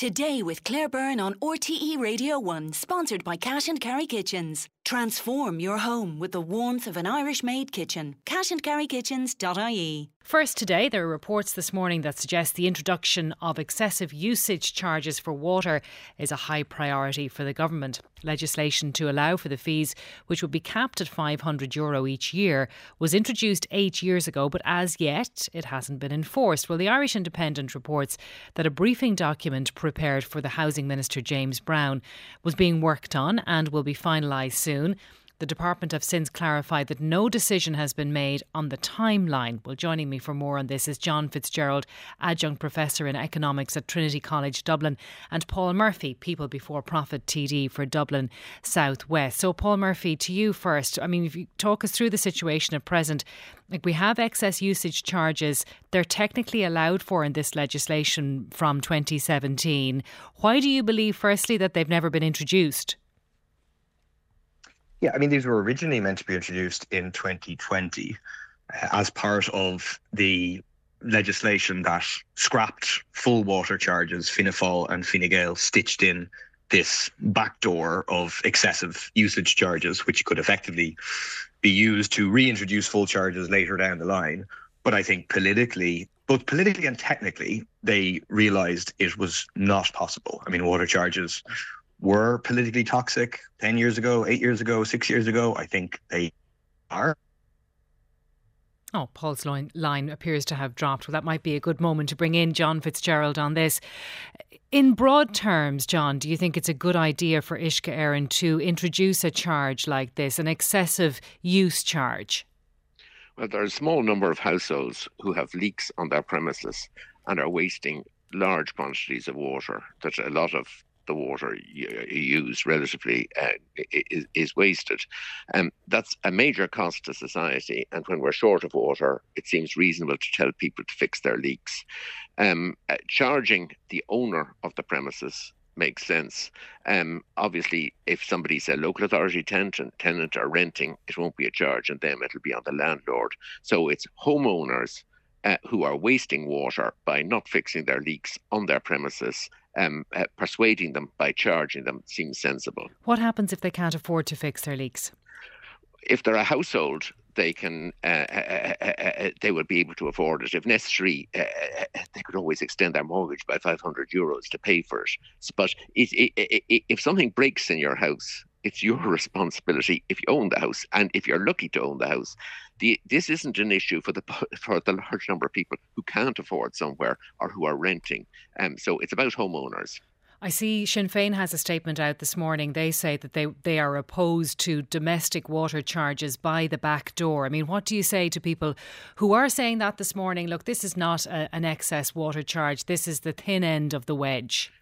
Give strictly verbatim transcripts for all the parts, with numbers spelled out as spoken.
Today with Claire Byrne on R T E Radio one, sponsored by Cash and Carry Kitchens. Transform your home with the warmth of an Irish-made kitchen. cash and carry kitchens dot I E. First today, there are reports this morning that suggest the introduction of excessive usage charges for water is a high priority for the government. Legislation to allow for the fees, which would be capped at five hundred euro each year, was introduced eight years ago, but as yet it hasn't been enforced. Well, the Irish Independent reports that a briefing document prepared for the Housing Minister James Browne was being worked on and will be finalised soon. The department have since clarified that no decision has been made on the timeline. Well, joining me for more on this is John Fitzgerald, Adjunct Professor in Economics at Trinity College Dublin, and Paul Murphy, People Before Profit T D for Dublin South West. So, Paul Murphy, to you first. I mean, if you talk us through the situation at present, like we have excess usage charges, they're technically allowed for in this legislation from twenty seventeen. Why do you believe, firstly, that they've never been introduced? Yeah, I mean, these were originally meant to be introduced in twenty twenty uh, as part of the legislation that scrapped full water charges. Fianna Fáil and Fine Gael stitched in this backdoor of excessive usage charges, which could effectively be used to reintroduce full charges later down the line. But I think politically, both politically and technically, they realised it was not possible. I mean, water charges were politically toxic ten years ago, eight years ago, six years ago. I think they are. Oh, Paul's line, line appears to have dropped. Well, that might be a good moment to bring in John Fitzgerald on this. In broad terms, John, do you think it's a good idea for Uisce Éireann to introduce a charge like this, an excessive use charge? Well, there are a small number of households who have leaks on their premises and are wasting large quantities of water. That a lot of the water you use relatively uh, is, is wasted. Um, that's a major cost to society, and when we're short of water, it seems reasonable to tell people to fix their leaks. Um, uh, charging the owner of the premises makes sense. Um, obviously, if somebody's a local authority tenant, tenant or renting, it won't be a charge on them, it'll be on the landlord. So it's homeowners Uh, who are wasting water by not fixing their leaks on their premises. Um, uh, persuading them by charging them seems sensible. What happens if they can't afford to fix their leaks? If they're a household, they can uh, uh, uh, uh, they would be able to afford it. If necessary, uh, uh, they could always extend their mortgage by five hundred euros to pay for it. But it, it, it, it, if something breaks in your house, it's your responsibility if you own the house, and if you're lucky to own the house. The, this isn't an issue for the for the large number of people who can't afford somewhere or who are renting. Um, so it's about homeowners. I see Sinn Féin has a statement out this morning. They say that they, they are opposed to domestic water charges by the back door. I mean, what do you say to people who are saying that this morning? Look, this is not a, an excess water charge. This is the thin end of the wedge.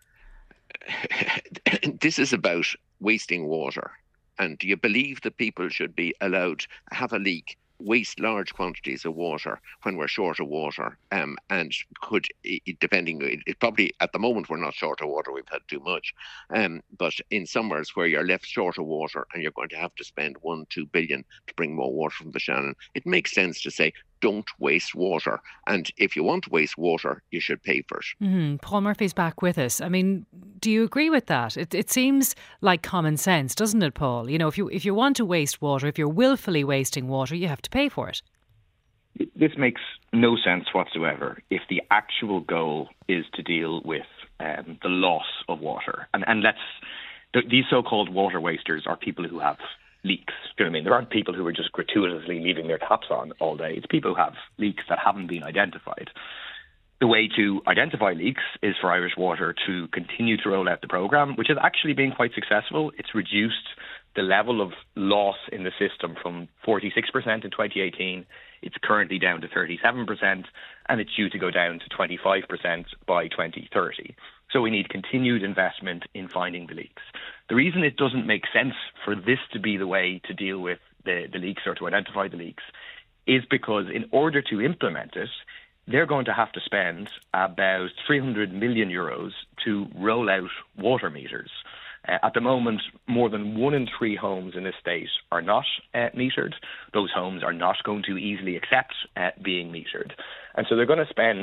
This is about wasting water. And do you believe that people should be allowed to have a leak, waste large quantities of water when we're short of water, um, and could, depending, it probably at the moment we're not short of water, we've had too much, um, but in summers where you're left short of water and you're going to have to spend one, two billion to bring more water from the Shannon, it makes sense to say, don't waste water. And if you want to waste water, you should pay for it. Mm-hmm. Paul Murphy's back with us. I mean, do you agree with that? It, it seems like common sense, doesn't it, Paul? You know, if you if you want to waste water, if you're willfully wasting water, you have to pay for it. This makes no sense whatsoever if the actual goal is to deal with um, the loss of water. And, and let's, th- these so-called water wasters are people who have leaks. Do you know what I mean? There aren't people who are just gratuitously leaving their taps on all day. It's people who have leaks that haven't been identified. The way to identify leaks is for Irish Water to continue to roll out the programme, which has actually been quite successful. It's reduced the level of loss in the system from forty-six percent in twenty eighteen. It's currently down to thirty-seven percent, and it's due to go down to twenty-five percent by twenty thirty. So we need continued investment in finding the leaks. The reason it doesn't make sense for this to be the way to deal with the, the leaks or to identify the leaks is because in order to implement it, they're going to have to spend about three hundred million euros to roll out water meters. Uh, at the moment, more than one in three homes in this state are not uh, metered. Those homes are not going to easily accept uh, being metered. And so they're going to spend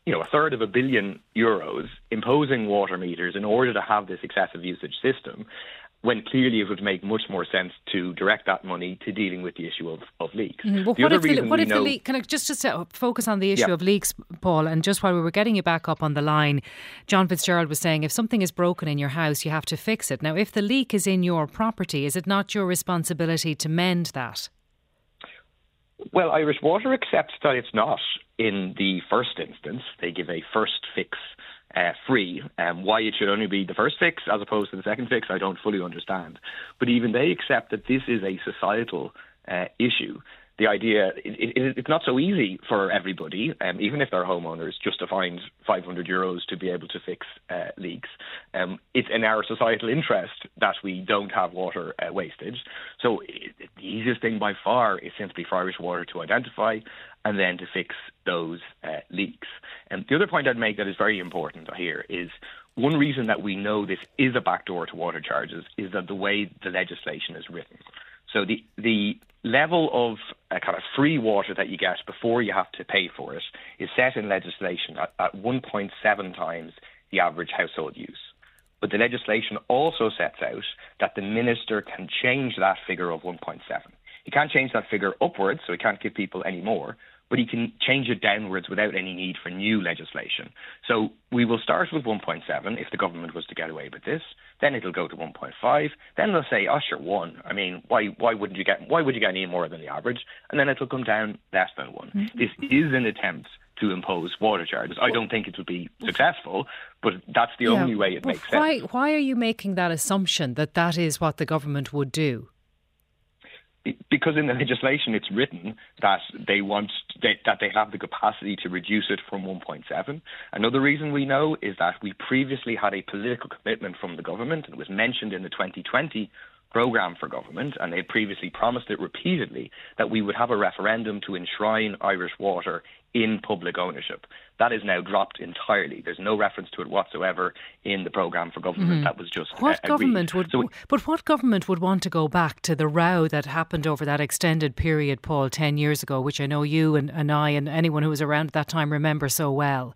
you know, a third of a billion euros imposing water meters in order to have this excessive usage system, when clearly it would make much more sense to direct that money to dealing with the issue of, of leaks. Mm-hmm. Well, the what other if the, reason what we if know, the leak? Can I just just uh, focus on the issue yeah. of leaks, Paul? And just while we were getting you back up on the line, John Fitzgerald was saying if something is broken in your house, you have to fix it. Now, if the leak is in your property, is it not your responsibility to mend that? Well, Irish Water accepts that it's not in the first instance. They give a first fix uh, free. Um, why it should only be the first fix as opposed to the second fix, I don't fully understand. But even they accept that this is a societal uh, issue. The idea, it, it, it's not so easy for everybody, um, even if they're homeowners, just to find five hundred euros to be able to fix uh, leaks. Um, it's in our societal interest that we don't have water uh, wastage. So it, the easiest thing by far is simply for Irish Water to identify and then to fix those uh, leaks. And the other point I'd make that is very important here is one reason that we know this is a backdoor to water charges is that the way the legislation is written. So the the level of uh, kind of free water that you get before you have to pay for it is set in legislation at, at one point seven times the average household use. But the legislation also sets out that the minister can change that figure of one point seven. He can't change that figure upwards, so he can't give people any more, but he can change it downwards without any need for new legislation. So we will start with one point seven if the government was to get away with this. Then it'll go to one point five. Then they'll say, oh, sure, one. I mean, why why wouldn't you get why would you get any more than the average? And then it'll come down less than one. Mm-hmm. This is an attempt to impose water charges. I don't think it will be successful, but that's the yeah, only way it makes why, sense. Why are you making that assumption that that is what the government would do? Because in the legislation it's written that they want they, that they have the capacity to reduce it from one point seven. Another reason we know is that we previously had a political commitment from the government, and it was mentioned in the twenty twenty programme for government, and they had previously promised it repeatedly, that we would have a referendum to enshrine Irish Water in public ownership. That is now dropped entirely. There's no reference to it whatsoever in the programme for government. Mm. That was just what uh, government agreed. would? So, but what government would want to go back to the row that happened over that extended period, Paul, ten years ago, which I know you and, and I and anyone who was around at that time remember so well?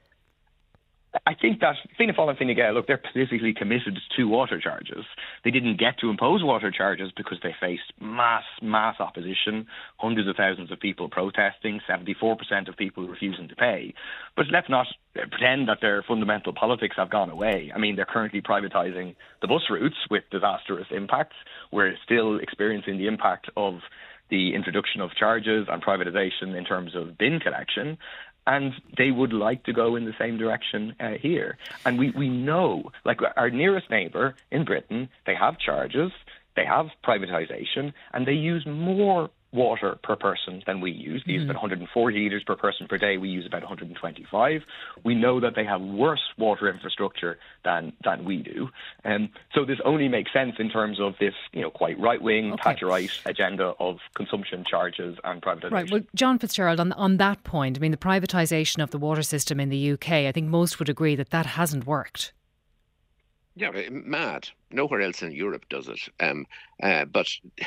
I think that Fianna Fáil and Fine Gael, look, they're politically committed to water charges. They didn't get to impose water charges because they faced mass, mass opposition, hundreds of thousands of people protesting, seventy-four percent of people refusing to pay. But let's not pretend that their fundamental politics have gone away. I mean, they're currently privatising the bus routes with disastrous impacts. We're still experiencing the impact of the introduction of charges and privatisation in terms of bin collection. And they would like to go in the same direction uh, here. And we, we know, like our nearest neighbour in Britain, they have charges, they have privatisation, and they use more water per person than we use. They use mm. about one hundred forty litres per person per day. We use about one hundred twenty-five. We know that they have worse water infrastructure than than we do. Um, so this only makes sense in terms of this, you know, quite right-wing, okay. Thatcherite agenda of consumption charges and privatisation. Right. Well, John Fitzgerald, on, on that point, I mean, the privatisation of the water system in the U K, I think most would agree that that hasn't worked. Yeah, mad. Nowhere else in Europe does it. Um, uh, but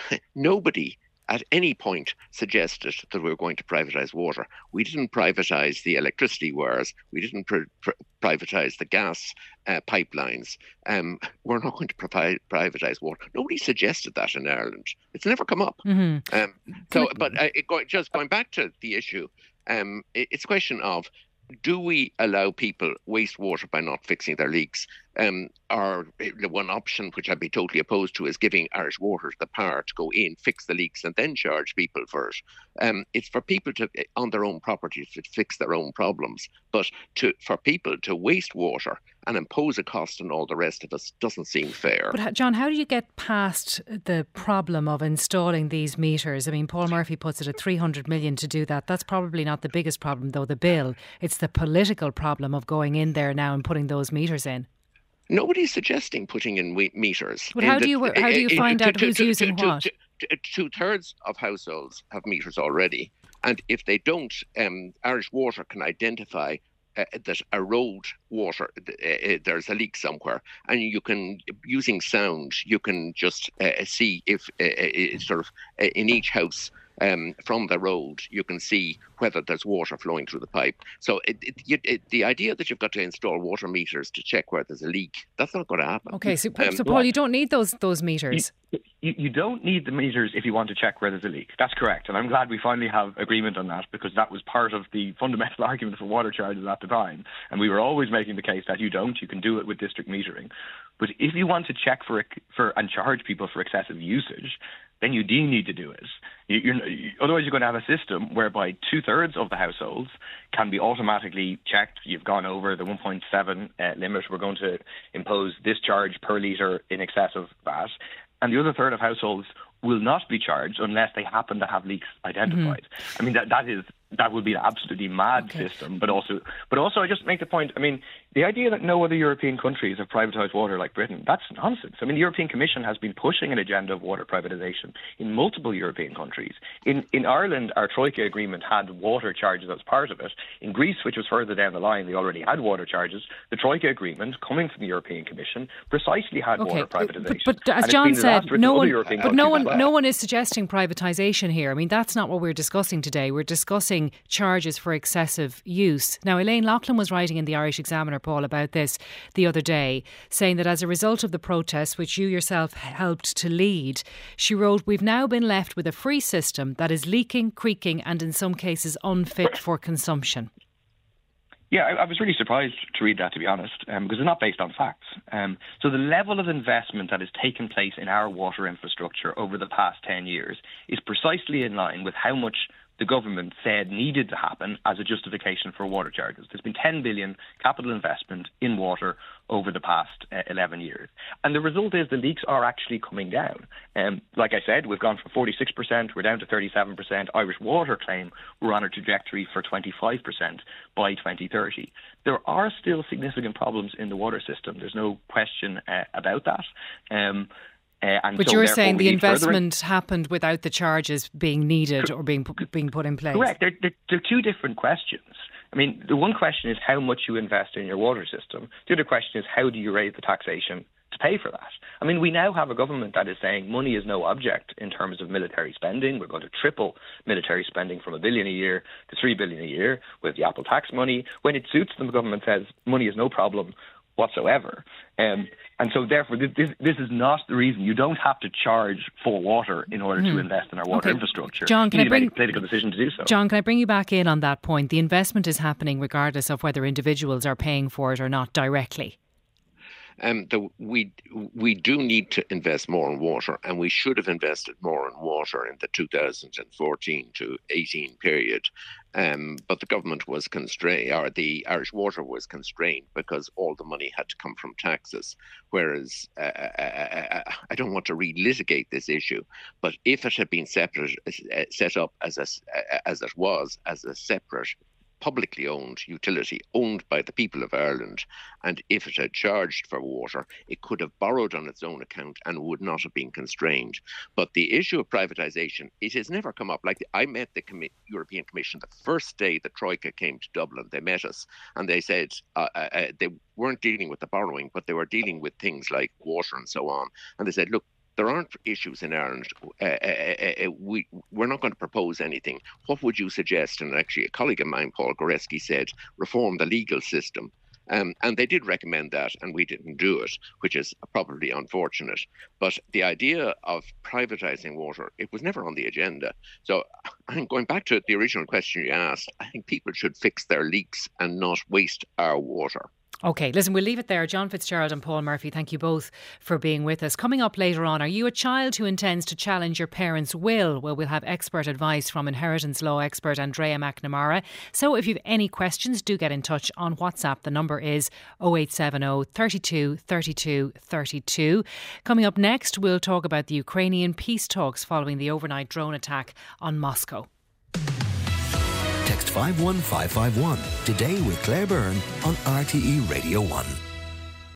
nobody at any point suggested that we were going to privatise water. We didn't privatise the electricity wires. We didn't pr- pr- privatise the gas uh, pipelines. Um, we're not going to pri- privatise water. Nobody suggested that in Ireland. It's never come up. Mm-hmm. Um, so, but uh, it go- just going back to the issue, um, it- it's a question of, do we allow people waste water by not fixing their leaks? Um, or the one option, which I'd be totally opposed to, is giving Irish Water the power to go in, fix the leaks, and then charge people for it. Um, it's for people to, on their own property, to fix their own problems. But to for people to waste water and impose a cost on all the rest of us doesn't seem fair. But John, how do you get past the problem of installing these meters? I mean, Paul Murphy puts it at three hundred million to do that. That's probably not the biggest problem, though, the bill. It's the political problem of going in there now and putting those meters in. Nobody's suggesting putting in meters. But how do you how do you find out who's using what? Two thirds of households have meters already, and if they don't, um, Irish Water can identify uh, that a road water uh, there's a leak somewhere, and you can, using sound, you can just uh, see if uh, uh, sort of uh, in each house um, from the road, you can see whether there's water flowing through the pipe. So it, it, it, it, the idea that you've got to install water meters to check where there's a leak, that's not going to happen. Okay, so, um, so Paul, you don't need those those meters. You, you, you don't need the meters if you want to check where there's a leak. That's correct. And I'm glad we finally have agreement on that, because that was part of the fundamental argument for water charges at the time. And we were always making the case that you don't. You can do it with district metering. But if you want to check for, for and charge people for excessive usage, then you do need to do it. You, you're, you, otherwise, you're going to have a system whereby two-thirds of the households can be automatically checked. You've gone over the one point seven uh, limit. We're going to impose this charge per litre in excess of that. And the other third of households will not be charged unless they happen to have leaks identified. Mm-hmm. I mean, that that is that would be an absolutely mad okay. system. But also, but also, I just make the point. I mean, the idea that no other European countries have privatised water like Britain, that's nonsense. I mean, the European Commission has been pushing an agenda of water privatisation in multiple European countries. In in Ireland, our Troika agreement had water charges as part of it. In Greece, which was further down the line, they already had water charges. The Troika agreement, coming from the European Commission, precisely had okay. water privatisation. But, but as John said, no one, but no one, well. no one is suggesting privatisation here. I mean, that's not what we're discussing today. We're discussing charges for excessive use. Now, Elaine Loughlin was writing in the Irish Examiner, Paul, about this the other day, saying that as a result of the protests, which you yourself helped to lead, she wrote, "We've now been left with a free system that is leaking, creaking and in some cases unfit for consumption." Yeah, I, I was really surprised to read that, to be honest, um, because it's not based on facts. Um, so the level of investment that has taken place in our water infrastructure over the past ten years is precisely in line with how much the government said needed to happen as a justification for water charges. There's been ten billion capital investment in water over the past uh, eleven years. And the result is the leaks are actually coming down. Um, like I said, we've gone from forty-six percent, we're down to thirty-seven percent. Irish Water claim we're on a trajectory for twenty-five percent by twenty thirty. There are still significant problems in the water system. There's no question uh, about that. Um, Uh, and but so you're saying the investment in- happened without the charges being needed or being being put in place? Correct. They're, they're, they're two different questions. I mean, the one question is how much you invest in your water system. The other question is how do you raise the taxation to pay for that? I mean, we now have a government that is saying money is no object in terms of military spending. We're going to triple military spending from a billion a year to three billion a year with the Apple tax money. When it suits them, the government says money is no problem whatsoever. Um, and so therefore this, this is not the reason. You don't have to charge for water in order mm. to invest in our water okay. infrastructure. John, can you I bring make a political decision to do so. John, can I bring you back in on that point? The investment is happening regardless of whether individuals are paying for it or not directly. Um, the, we we do need to invest more in water, and we should have invested more in water in the two thousand fourteen to eighteen period. Um, but the government was constrained, or the Irish Water was constrained because all the money had to come from taxes. Whereas uh, I, I don't want to relitigate this issue, but if it had been separate, uh, set up as a, as it was as a separate publicly owned utility owned by the people of Ireland, and if it had charged for water, it could have borrowed on its own account and would not have been constrained. But the issue of privatisation, it has never come up. Like, I met the Com- European Commission the first day the Troika came to Dublin. They met us and they said uh, uh, they weren't dealing with the borrowing, but they were dealing with things like water and so on. And they said, look, there aren't issues in Ireland. Uh, uh, uh, we, we're not going to propose anything. What would you suggest? And actually, a colleague of mine, Paul Goreski, said, reform the legal system. Um, and they did recommend that, and we didn't do it, which is probably unfortunate. But the idea of privatising water, it was never on the agenda. So I think going back to the original question you asked, I think people should fix their leaks and not waste our water. OK, listen, we'll leave it there. John Fitzgerald and Paul Murphy, thank you both for being with us. Coming up later on, are you a child who intends to challenge your parents' will? Well, we'll have expert advice from inheritance law expert Andrea McNamara. So if you have any questions, do get in touch on WhatsApp. The number is oh eight seven oh, thirty-two, thirty-two, thirty-two. Coming up next, we'll talk about the Ukrainian peace talks following the overnight drone attack on Moscow. Text five one five five one today with Claire Byrne on R T E Radio one.